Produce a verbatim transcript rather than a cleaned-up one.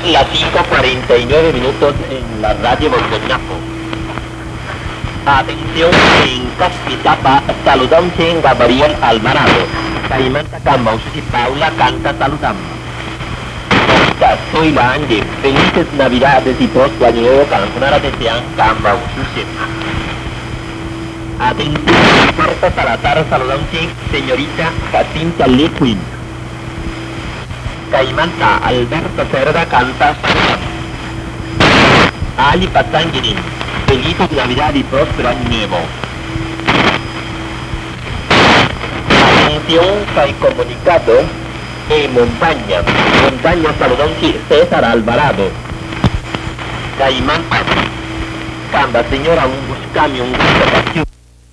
las cinco cuarenta y nueve minutos en la radio Borgoñapo. Atención, en Caspitapa, saludante Gabriel Alvarado. Caimanta Camba, Ususi Paula canta saludando. Soy la Angie, felices Navidades y próspero año nuevo, cancionara desean Camba, Ususi. Atención, Puerto Salazar, saludante señorita Jacinta Liquin. Caimanta Alberto Cerda canta saludando. Ali Patangirin, felices Navidad y próspero año nuevo. Atención, hay comunicado en Montaña. Montaña saludante César Alvarado. Caimanta Camba, señora, un buscame un gusto.